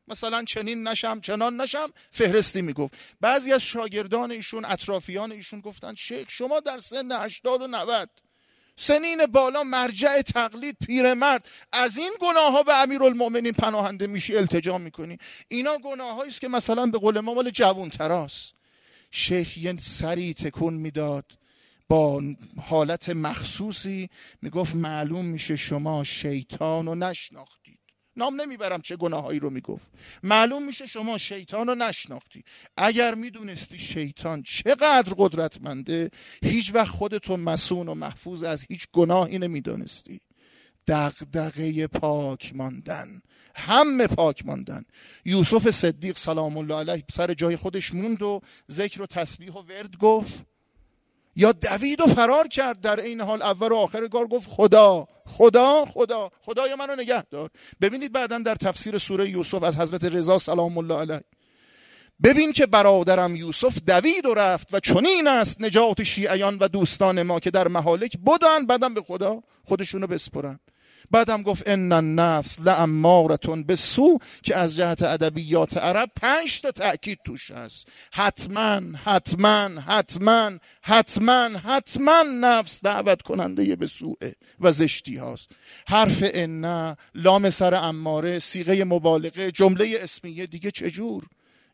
مثلا چنین نشم چنان نشم، فهرستی میگفت. بعضی از شاگردان ایشون، اطرافیان ایشون گفتن شیخ شما در سن هشتاد و نود، سنین بالا، مرجع تقلید، پیرمرد، از این گناه ها به امیرالمؤمنین پناهنده میشی، التجا میکنی؟ اینا گناه هاییست که مثلا به قول ما مال جوون تراست. شیخ یه سری تکون میداد با حالت مخصوصی، میگفت معلوم میشه شما شیطان رو نشناختید. نام نمیبرم چه گناهایی رو میگفت. معلوم میشه شما شیطان رو نشناختی. اگر میدونستی شیطان چقدر قدرتمنده، هیچ وقت خودتو مسون و محفوظ از هیچ گناهی نمیدونستی. دغدغه پاک ماندن، همه پاک ماندن. یوسف صدیق سلام الله علیه سر جای خودش موند و ذکر و تسبیح و ورد گفت، یا دوید و فرار کرد در این حال اول و آخر کار گفت خدا خدا خدا خدای منو نگه دار. ببینید بعداً در تفسیر سوره یوسف از حضرت رضا سلام الله علیه، ببین که برادرم یوسف دوید و رفت و چنین است نجات شیعیان و دوستان ما که در مهالک بودن، بعدم به خدا خودشونو بسپرن. بعدم گفت ان النفس لاماره بالسوء، که از جهت ادبیات عرب پنج تا تأکید توش هست. حتما حتما حتما حتما حتما نفس دعوت کننده به سوء و زشتی هاست. حرف ان، لام سر اماره، صیغه مبالغه، جمله اسمیه، دیگه چجور؟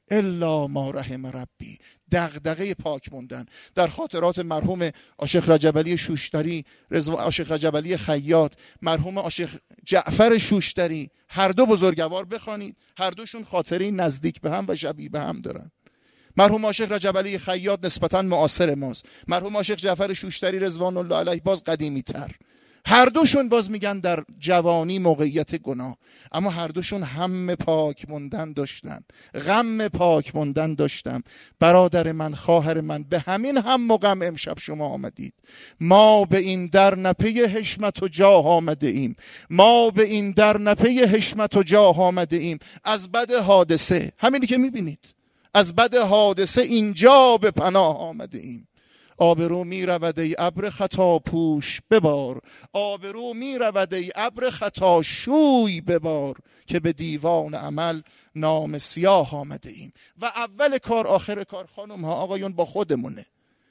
الا ما رحم ربی. دغدغه پاک موندن. در خاطرات مرحوم عاشق رجب علی شوشتری، عاشق رجب علی خیاط، مرحوم عاشق جعفر شوشتری، هر دو بزرگوار بخوانید، هر دوشون خاطره نزدیک به هم و شبیه به هم دارن. مرحوم عاشق رجب علی خیاط نسبتاً معاصر ماست، مرحوم عاشق جعفر شوشتری رضوان الله علیه باز قدیمی تر. هر دوشون باز میگن در جوانی موقعیت گناه، اما هر دوشون هم پاک موندن داشتن، غم پاک موندن داشتن. برادر من، خواهر من، به همین هم و غم امشب شما آمدید. ما به این در نپی حشمت و جاه آمده ایم، ما به این در نپی حشمت و جاه آمده ایم. از بد حادثه، همینی که میبینید، از بد حادثه اینجا به پناه آمده ایم. آبرو می رود ای ابر خطا پوش ببار، آبرو می رود ای ابر خطا شوی ببار، که به دیوان عمل نام سیاه آمده ایم. و اول کار آخر کار خانم ها آقایون با خودمونه.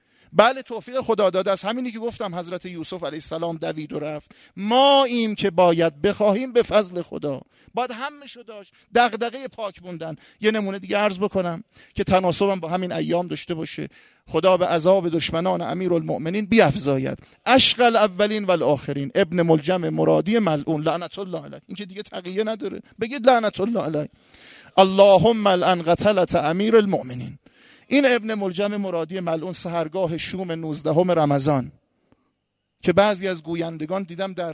بله توفیق خدا داده است، همینی که گفتم حضرت یوسف علیه السلام دوید و رفت. ما ایم که باید بخواهیم به فضل خدا، باید همشو داشت. دغدغه پاک موندن. یه نمونه دیگه عرض بکنم که تناسبم با همین ایام داشته باشه. خدا به عذاب دشمنان امیرالمؤمنین بیفزاید. اشق الاولین و الاخرین، ابن ملجم مرادی ملعون لعنت الله علیه. این که دیگه تقیه نداره، بگید لعنت الله علیه. اللهم لعن قتلة امیرالمؤمنین. این ابن ملجم مرادی ملعون سحرگاه شوم نوزدهم رمضان که بعضی از گویندگان دیدم در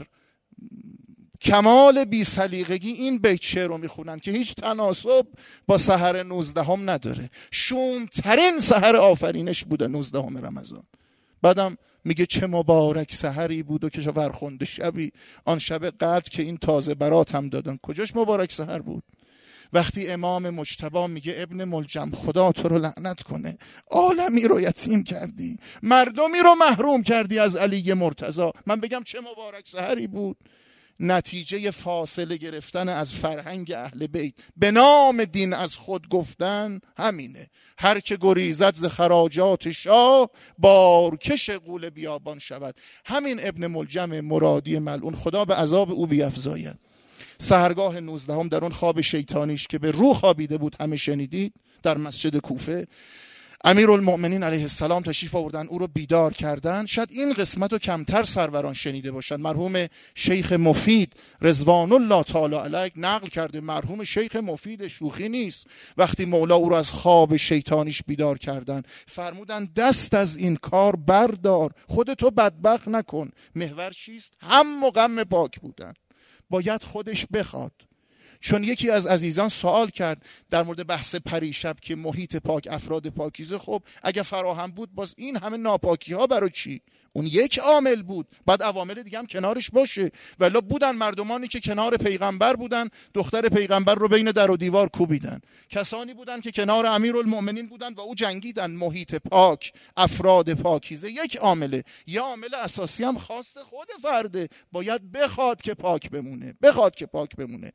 کمال بی سلیقگی این بیت شعر رو میخونن که هیچ تناسب با سحر نوزدهم نداره. شوم ترین سحر آفرینش بوده نوزدهم رمضان. بعدم میگه چه مبارک سحری بود و که ورخنده شبی، آن شب قدر که این تازه برات هم دادن. کجاش مبارک سحر بود؟ وقتی امام مجتبی میگه ابن ملجم خدا تو رو لعنت کنه، عالمی رو یتیم کردی، مردمی رو محروم کردی از علی مرتضی، من بگم چه مبارک سحری بود؟ نتیجه فاصله گرفتن از فرهنگ اهل بیت به نام دین از خود گفتن همینه. هر که گریزد ز خراجات شاه، بارکش غول بیابان شود. همین ابن ملجم مرادی ملعون خدا به عذاب او بیفزاید. سحرگاه نوزدهم در اون خواب شیطانیش که به روح خوابیده بود، همه شنیدید، در مسجد کوفه امیرالمؤمنین علیه السلام تشریف آوردن، او رو بیدار کردن. شاید این قسمت رو کمتر سروران شنیده باشند. مرحوم شیخ مفید رضوان الله تعالی علیه نقل کرده، مرحوم شیخ مفید شوخی نیست، وقتی مولا او رو از خواب شیطانیش بیدار کردن فرمودن دست از این کار بردار، خودتو بدبخت نکن. محور چیست؟ هم و غم پاک بودن. باید خودش بخواد. چون یکی از عزیزان سوال کرد در مورد بحث پریشب که محیط پاک، افراد پاکیزه، خب اگه فراهم بود باز این همه ناپاکی ها برای چی؟ اون یک عامل بود، بعد عوامل دیگه هم کنارش باشه. ولی بودن مردمانی که کنار پیغمبر بودن، دختر پیغمبر رو بین در و دیوار کوبیدن. کسانی بودن که کنار امیرالمؤمنین بودن و او جنگیدن. محیط پاک، افراد پاکیزه یک عامله. یا عامل اساسی هم خواست خود فرده، باید بخواد که پاک بمونه، بخواد که پاک بمونه.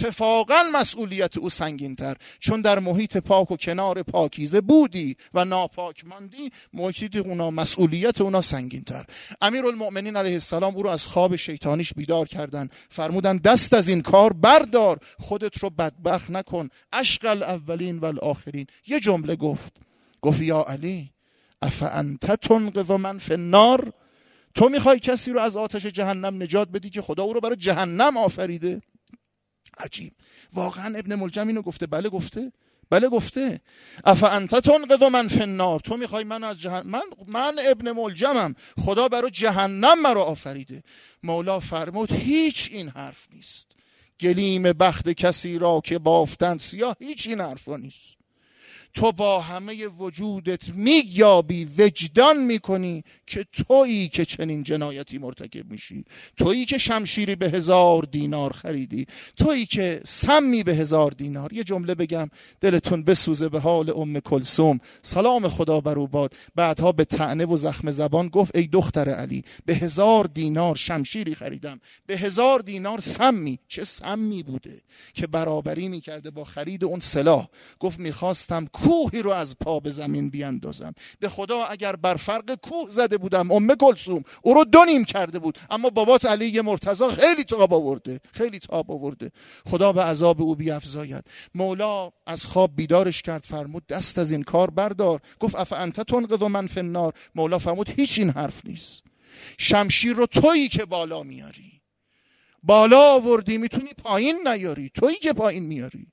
اتفاقا مسئولیت او سنگین‌تر، چون در محیط پاک و کنار پاکیزه بودی و ناپاک ماندی، محیط اونا مسئولیت اونا سنگین‌تر. امیرالمؤمنین علیه السلام او رو از خواب شیطانیش بیدار کردن، فرمودن دست از این کار بردار، خودت رو بدبخت نکن، اشقى الاولین و الاخرین. یه جمله گفت، گفت یا علی افانت تنقذ من فی النار، تو میخوای کسی رو از آتش جهنم نجات بدی که خدا او رو برای جهنم آفریده؟ عجیب. واقعا ابن ملجم اینو گفته؟ بله گفته، بله گفته. افانت تنقذ من فی النار، تو میخوای من از جهنم، من من ابن ملجمم، خدا برای جهنم مرا آفریده. مولا فرمود هیچ این حرف نیست. گلیم بخت کسی را که بافتند سیاه، هیچ این حرفا نیست. تو با همه وجودت مییابی، وجدان میکنی که تویی که چنین جنایتی مرتکب میشی، تویی که شمشیری به هزار دینار خریدی، تویی که سمی به هزار دینار. یه جمله بگم دلتون بسوزه به حال ام کلثوم سلام خدا بر او باد، بعدها به طعنه و زخم زبان گفت ای دختر علی، به هزار دینار شمشیری خریدم، به هزار دینار سمی. چه سمی بوده که برابری میکرده با خرید اون سلاح. گفت میخواستم کوهی رو از پا به زمین بیاندازم، به خدا اگر بر فرق کوه زده بودم ام کلثوم او رو دو نیم کرده بود، اما بابات علی مرتضی خیلی تاب آورده، خیلی تاب آورده، خدا به عذاب او بیفزاید. مولا از خواب بیدارش کرد، فرمود دست از این کار بردار. گفت افانت تنقذ من فی النار. مولا فرمود هیچ این حرف نیست. شمشیر رو تویی که بالا میاری، بالا آوردی میتونی پایین نیاری، تویی که پایین میاری.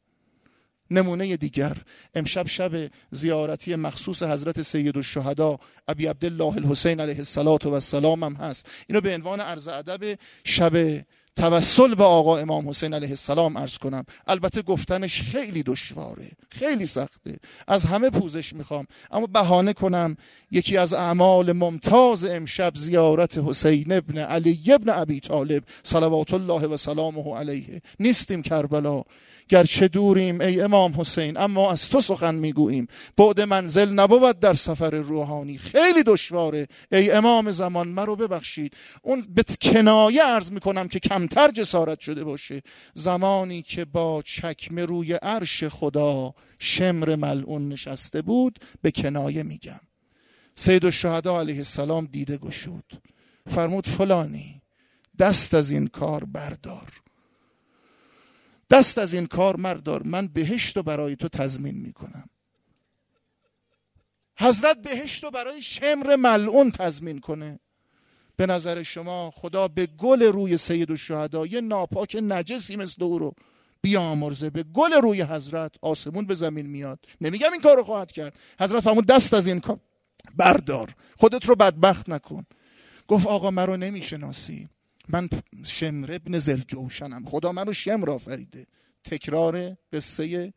نمونه دیگر، امشب شب زیارتی مخصوص حضرت سید الشهدا ابی عبدالله الحسین علیه السلام هم هست. اینو به عنوان عرض ادب شب توسل به آقا امام حسین علیه السلام عرض کنم. البته گفتنش خیلی دشواره، خیلی سخته، از همه پوزش میخوام، اما بهانه کنم یکی از اعمال ممتاز امشب زیارت حسین ابن علی ابن ابی طالب صلوات الله و سلامه علیه. نیستیم کربلا، گرچه دوریم ای امام حسین، اما از تو سخن میگوییم. بعد منزل نبود در سفر روحانی، خیلی دشواره. ای امام زمان مرا ببخشید. اون به کنایه عرض میکنم که کمتر جسارت شده باشه. زمانی که با چکمه روی عرش خدا شمر ملعون نشسته بود، به کنایه میگم، سید الشهدا علیه السلام دیده گشود، فرمود فلانی دست از این کار بردار، دست از این کار مردار، من بهشت رو برای تو تضمین میکنم. حضرت بهشت رو برای شمر ملعون تضمین کنه. به نظر شما خدا به گل روی سید الشهدا یه ناپاک نجسی مثل او رو بیامرزه؟ به گل روی حضرت آسمون به زمین میاد؟ نمیگم این کار رو خواهد کرد. حضرت فرمود دست از این کار بردار، خودت رو بدبخت نکن. گفت آقا من رو نمیشناسی، من شمر ابن ذوالجوشنم، خدا منو شمر آفریده. تکرار قصه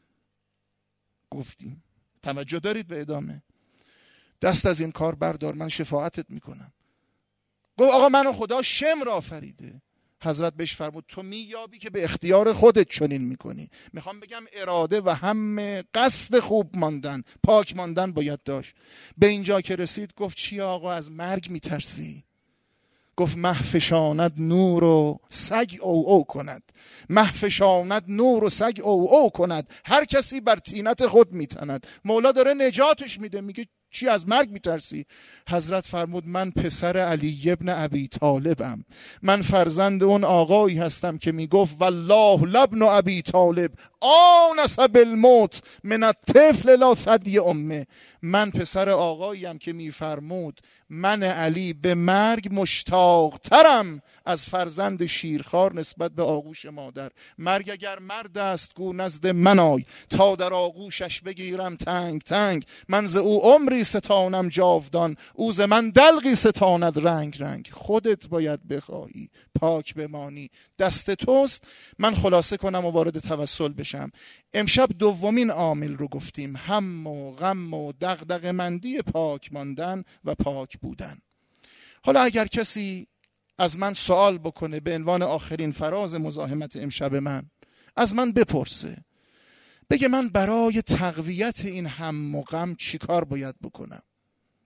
گفتیم، توجه دارید به ادامه؟ دست از این کار بردار، من شفاعتت میکنم. گفت آقا منو خدا شمر آفریده. حضرت بهش فرمود تو مییابی که به اختیار خودت چنین میکنی. میخوام بگم اراده و هم قصد خوب ماندن، پاک ماندن باید داشت. به اینجا که رسید گفت چی آقا از مرگ میترسی؟ گفت محفشاند نور و سگ او او کند، محفشاند نور و سگ او او کند، هر کسی بر طینت خود میتند. مولا داره نجاتش میده، میگه چی از مرگ میترسی؟ حضرت فرمود من پسر علی ابن ابی طالبم، من فرزند اون آقایی هستم که میگفت والله لابن ابی طالب آنس بالموت من الطفل لا ثدی امه. من پسر آقاییم که میفرمود من علی به مرگ مشتاق ترم از فرزند شیرخوار نسبت به آغوش مادر. مرگ اگر مرد است گو نزد من آی، تا در آغوشش بگیرم تنگ تنگ. من ز او عمری ستانم جاودان، او ز من دلقی ستاند رنگ رنگ. خودت باید بخواهی پاک بمانی، دست توست. من خلاصه کنم و وارد توسل بشم. امشب دومین عامل رو گفتیم، هم و غم و دغدغه مندی پاک ماندن و پاک بودن. حالا اگر کسی از من سوال بکنه به عنوان آخرین فراز مزاحمت امشب من، از من بپرسه، بگه من برای تقویت این هم و غم چی کار باید بکنم؟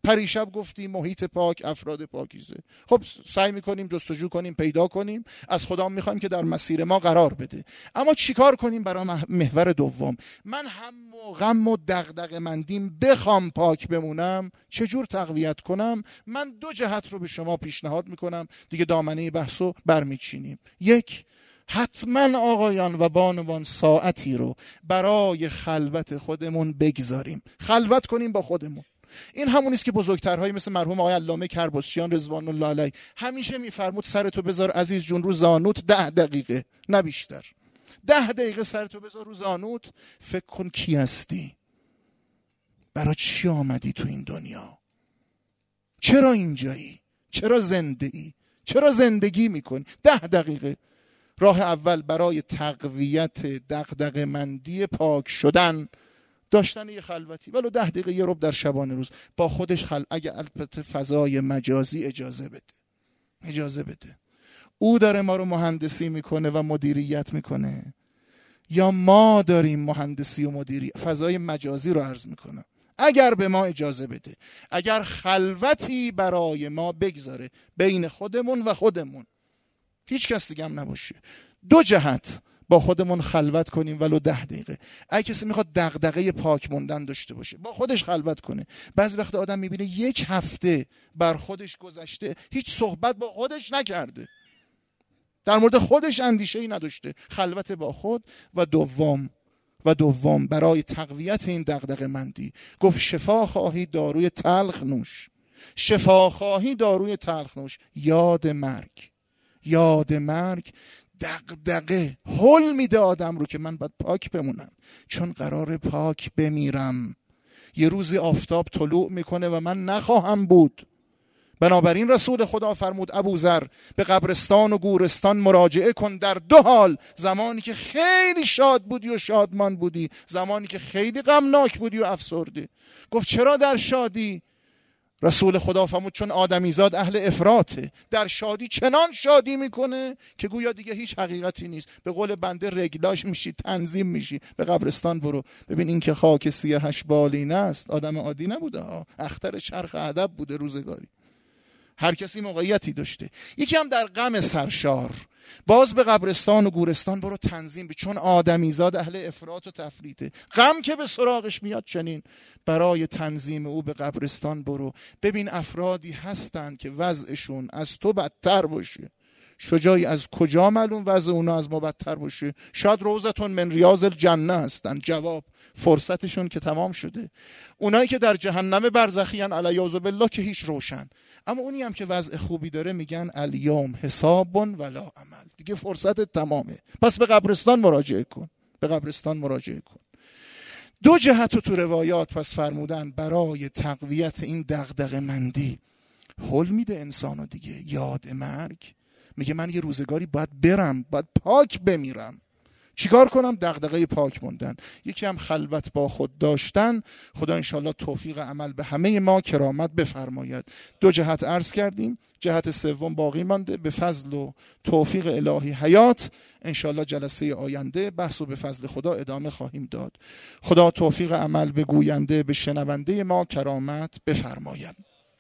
پریشب گفتیم محیط پاک، افراد پاکیزه. خب سعی میکنیم جستجو کنیم، پیدا کنیم، از خدا میخوایم که در مسیر ما قرار بده. اما چیکار کنیم برای محور دوم؟ من هم و غم و دغدغه مندیم بخوام پاک بمونم، چجور تقویت کنم؟ من دو جهت رو به شما پیشنهاد میکنم، دیگه دامنه بحثو برمیچینیم. یک، حتما آقایان و بانوان ساعتی رو برای خلوت خودمون بگذاریم، خلوت کنیم با خودمون. این همونیست که بزرگترهایی مثل مرحوم آقای علامه کرباسچیان رضوان الله علیه همیشه میفرمود سرتو بذار عزیز جون رو زانوت ده دقیقه، نه بیشتر. ده دقیقه سرتو بذار رو زانوت، فکر کن کی هستی، برای چی آمدی تو این دنیا، چرا اینجایی، چرا زنده ای، چرا زندگی میکنی. ده دقیقه. راه اول برای تقویت دغدغه مندی پاک شدن، داشتن یه خلوتی ولو ده دقیقه یه ربع در شبانه روز با خودش. خل اگه البته فضای مجازی اجازه بده، اجازه بده. او داره ما رو مهندسی میکنه و مدیریت میکنه یا ما داریم مهندسی و مدیریت؟ فضای مجازی رو عرض میکنه. اگر به ما اجازه بده، اگر خلوتی برای ما بگذاره بین خودمون و خودمون، هیچ کس دیگه هم نباشه، دو جهت با خودمون خلوت کنیم ولو ده دقیقه. اگه کسی میخواد دغدغه پاک موندن داشته باشه، با خودش خلوت کنه. بعضی وقت آدم میبینه یک هفته بر خودش گذشته، هیچ صحبت با خودش نکرده، در مورد خودش اندیشه ای نداشته. خلوت با خود. و دوم و دوم برای تقویت این دغدغه مندی گفت شفا خواهی داروی تلخ نوش. شفا خواهی داروی تلخ نوش. یاد مرگ، یاد مرگ دغدغه هول میده آدم رو که من باید پاک بمونم، چون قرار پاک بمیرم. یه روزی آفتاب طلوع میکنه و من نخواهم بود. بنابراین رسول خدا فرمود ابوذر به قبرستان و گورستان مراجعه کن در دو حال، زمانی که خیلی شاد بودی و شادمان بودی، زمانی که خیلی غمناک بودی و افسردی. گفت چرا در شادی؟ رسول خدا فرمود چون آدمیزاد اهل افراطه، در شادی چنان شادی میکنه که گویا دیگه هیچ حقیقتی نیست. به قول بنده رگلاش میشی، تنظیم میشی. به قبرستان برو ببین این که خاک سیاهش بالین است، آدم عادی نبوده ها، اختر چرخ ادب بوده روزگاری. هر کسی موقعیتی داشته. یکی هم در غم سرشار، باز به قبرستان و گورستان برو تنظیم بی، چون آدمیزاد اهل افراط و تفریطه. غم که به سراغش میاد چنین، برای تنظیم او به قبرستان برو. ببین افرادی هستند که وضعشون از تو بدتر باشه. شجاعی از کجا معلوم وضع اونا از ما بدتر باشه؟ شاید روزتون من ریاض الجنه هستن. جواب فرصتشون که تمام شده. اونایی که در جهنم برزخی ان علیاذ بالله که هیچ روشن، اما اونی هم که وضع خوبی داره میگن الیوم حساب ولا عمل، دیگه فرصت تمامه. پس به قبرستان مراجعه کن، به قبرستان مراجعه کن. دو جهت تو روایات پس فرمودن برای تقویت این دغدغه مندی. هول میده انسانو دیگه، یاد مرگ. میگه من یه روزگاری باید برم، باید پاک بمیرم. چیکار کنم؟ دغدغه پاک موندن. یکی هم خلوت با خود داشتن. خدا انشالله توفیق عمل به همه ما کرامت بفرماید. دو جهت عرض کردیم، جهت سوم باقی مانده. به فضل و توفیق الهی حیات انشالله جلسه آینده بحث و به فضل خدا ادامه خواهیم داد. خدا توفیق عمل به گوینده، به شنونده ما کرامت بفرماید.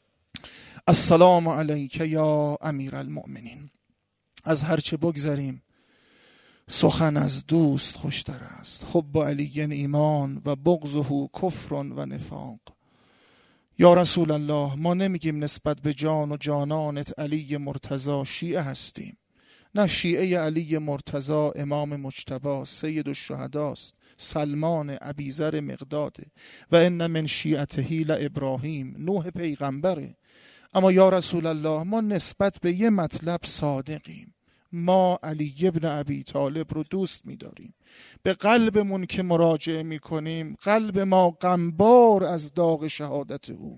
السلام علیک یا امیر المؤمنین. از هرچه بگذریم سخن از دوست خوشتر است. حب علی ایمان و بغضه کفر و نفاق. یا رسول الله، ما نمیگیم نسبت به جان و جانانت علی مرتضی شیعه هستیم. نه، شیعه علی مرتضی امام مجتبی سید الشهداست، سلمان ابیذر مقداده و ان من شیعته لابراهیم، نوح پیغمبره. اما یا رسول الله، ما نسبت به یه مطلب صادقیم. ما علی ابن ابی طالب رو دوست می‌داریم. به قلبمون که مراجعه می‌کنیم، قلب ما غمبار از داغ شهادت او،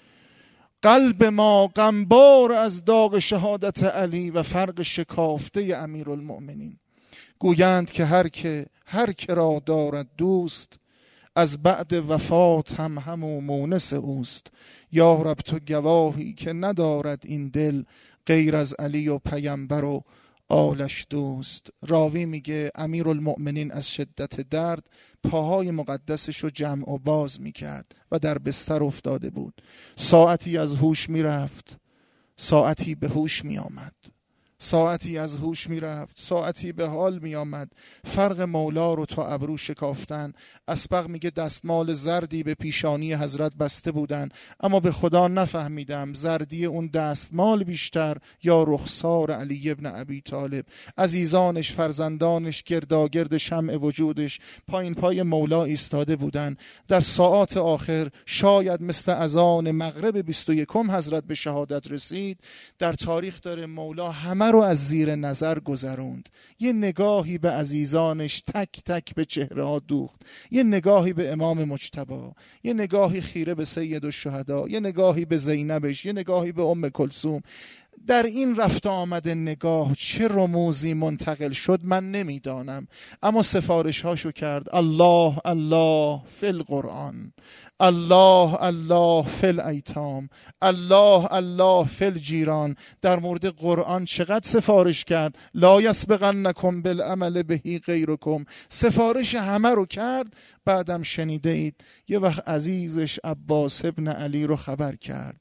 قلب ما غمبار از داغ شهادت علی و فرق شکافته امیرالمؤمنین. گویند که هر که هر که را دارد دوست، از بعد وفات هم همو مونس اوست. یا رب تو گواهی که ندارد این دل غیر از علی و پیامبر و آلش دوست. راوی میگه امیرالمؤمنین از شدت درد پاهای مقدسش رو جمع و باز میکرد و در بستر افتاده بود. ساعتی از هوش میرفت، ساعتی به هوش میآمد. ساعتی از هوش میرفت، ساعتی به حال میآمد. فرق مولا رو تا ابرو شکافتن. اسبق میگه دستمال زردی به پیشانی حضرت بسته بودن، اما به خدا نفهمیدم زردی اون دستمال بیشتر یا رخسار علی ابن ابی طالب. عزیزانش، فرزندانش، گرداگرد شمع وجودش پایین پای مولا ایستاده بودن. در ساعات آخر شاید مثل اذان مغرب بیست و یکم حضرت به شهادت رسید. در تاریخ داره مولا همه رو از زیر نظر گذروند. یه نگاهی به عزیزانش تک تک به چهره ها دوخت، یه نگاهی به امام مجتبی، یه نگاهی خیره به سید الشهدا، یه نگاهی به زینبش، یه نگاهی به ام کلثوم. در این رفت آمد نگاه چه رموزی منتقل شد من نمیدانم، اما سفارش هاشو کرد. الله الله فی القرآن، الله الله فی الایتام، الله الله فی الجیران. در مورد قرآن چقدر سفارش کرد. لا یسبقنکم بالعمل بهی غیرکم. سفارش همه رو کرد. بعدم شنیده اید یه وقت عزیزش عباس ابن علی رو خبر کرد.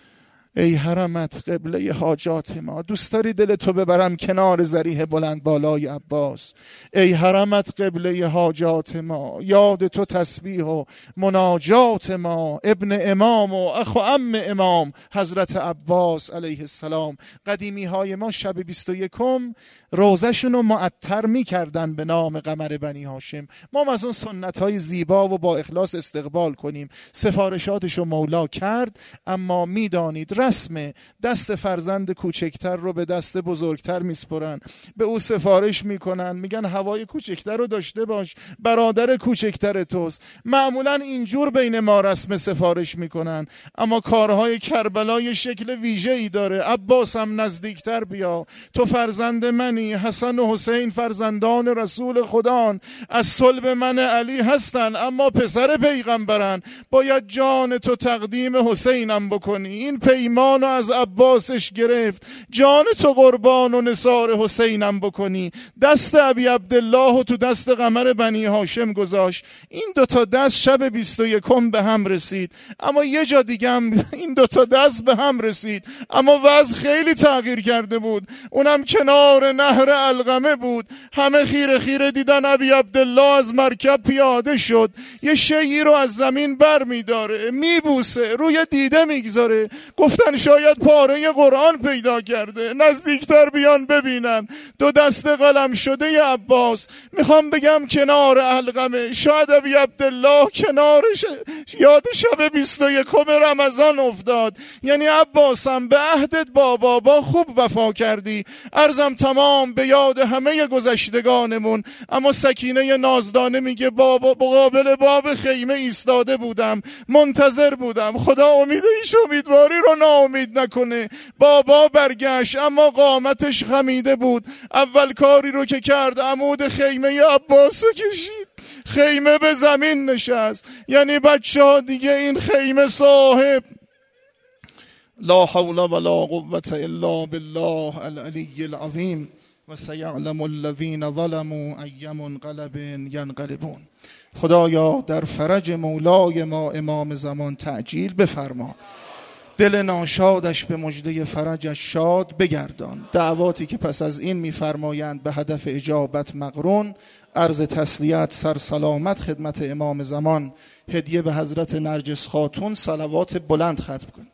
ای حرمت قبله حاجات ما، دوست داری دل تو ببرم کنار ذریح بلند بالای عباس. ای حرمت قبله حاجات ما، یاد تو تسبیح و مناجات ما. ابن امام و اخو ام امام حضرت عباس علیه السلام. قدیمی های ما شب بیست و یکم روزشون رو معطر می کردن به نام قمر بنی هاشم. ما از اون سنت های زیبا و با اخلاص استقبال کنیم. سفارشاتش رو مولا کرد، اما می دانید رسم دست فرزند کوچکتر رو به دست بزرگتر میسپرن، به او سفارش میکنن، میگن هوای کوچکتر رو داشته باش، برادر کوچکتر توست. معمولا اینجور بین ما رسم سفارش میکنن، اما کارهای کربلا شکل ویژه ای داره. عباس هم نزدیکتر بیا، تو فرزند منی، حسن و حسین فرزندان رسول خدان، از صلب من علی هستن اما پسر پیغمبرن، باید جان تو تقدیم حسینم بکنی. این پیمانو از عباسش گرفت، جان تو قربان و نثار حسینم بکنی. دست ابی عبدالله تو دست قمر بنی هاشم گذاشت. این دوتا دست شب بیست و یکم به هم رسید، اما یه جا دیگه هم این دوتا دست به هم رسید، اما وضع خیلی تغییر کرده بود. اونم کنار نهر علقمه بود. همه خیره خیره دیدن ابی عبدالله از مرکب پیاده شد، یه شیئی رو از زمین بر میداره، میبوسه، روی دیده میگذاره. گفتن شاید پاره قرآن پیدا کرده، نزدیکتر بیان ببینن. دو دست قلم شده ی عباس. میخوام بگم کنار علقمه شاید ابی عبدالله کنارش یاد شب بیست و یکم رمضان افتاد. یعنی عباسم به عهدت با بابا خوب وفا کردی، عرضم تمام به یاد همه گذشتگانمون. اما سکینه نازدانه میگه بابا مقابل باب خیمه ایستاده بودم، منتظر بودم، خدا امید هیچ امیدواری رو ناامید نکنه. بابا برگشت اما قامتش خمیده بود. اول کاری رو که کرد عمود خیمه عباس رو کشید، خیمه به زمین نشست. یعنی بچه ها دیگه این خیمه صاحب. لا حول ولا قوة الا بالله العلی العظیم و سیعلم الذین ظلموا ای منقلب ینقلبون. خدایا در فرج مولای ما امام زمان تعجیل بفرما، دل ناشادش به مژده فرجش شاد بگردان. دعواتی که پس از این میفرمایند به هدف اجابت مقرون. عرض تسلیت سر سلامت خدمت امام زمان، هدیه به حضرت نرجس خاتون، صلوات بلند ختم کن.